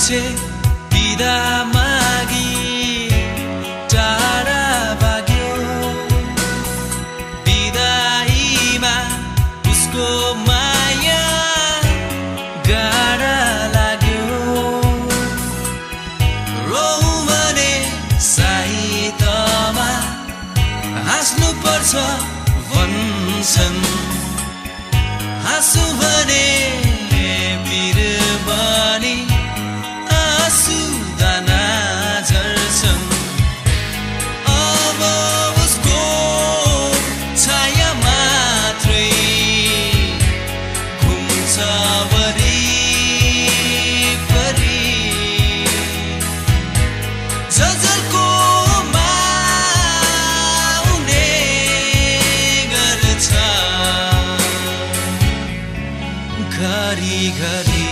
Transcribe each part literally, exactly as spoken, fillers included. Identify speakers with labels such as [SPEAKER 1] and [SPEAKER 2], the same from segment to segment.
[SPEAKER 1] मान्छे बिदा मागी टाढा भाग्यो बिदाईमा उसको माया गाढा लाग्यो रोऊ भने साहित्यमा हाँस्नु पर्छ भन्छन् हाँसु भने बिरबानी आँसु दाना झर्छन् अब उसको छाया मात्रै घुम्छ वरिपरि जजरको माउने गर्छ घरी घरी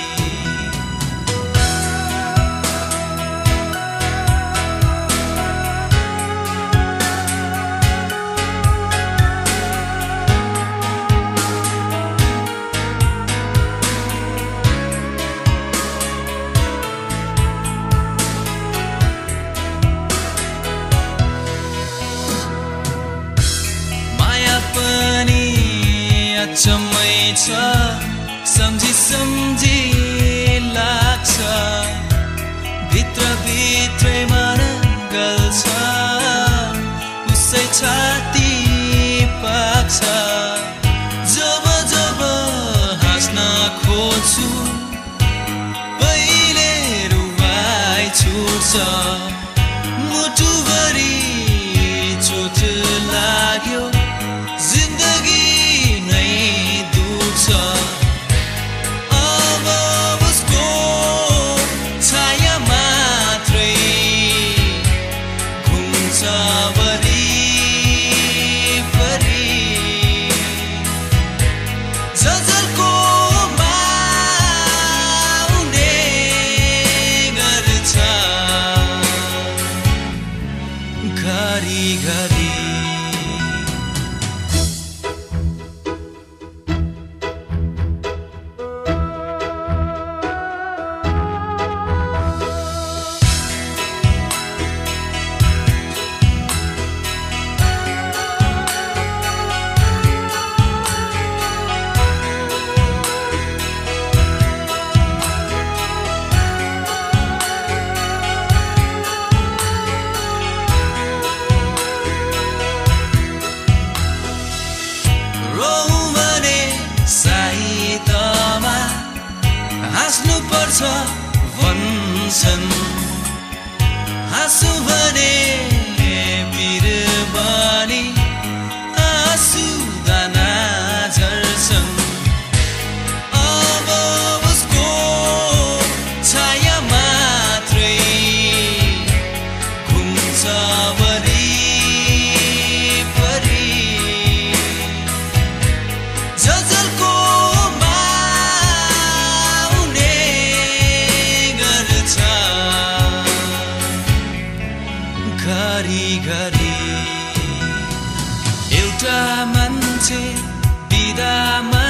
[SPEAKER 1] माया पनि अचम्मै छ सम्झी सम्झी लाग्छ भित्र भित्रै मन गल्छ उसै छाती पाक्छ जब जब हाँस्न खोज्छु पहिले रुवाई छुट्छ मुटुभरि चोट लाग्यो जिन्दगी नै दुख्छ अब उसको छाया मात्रै घुम्छ वरिपरि जजरको माउने गर्छ घरी घरी रोऊ भने साहित्यमा हाँस्नु पर्छ भन्छन् हाँसु भने बिरबानी आँसु दाना झर्छन् अब उसको छाया मात्रै घुम्छ वरिपरि जजरको माउने गर्छ घरी घरी एउटा मान्छे बिदा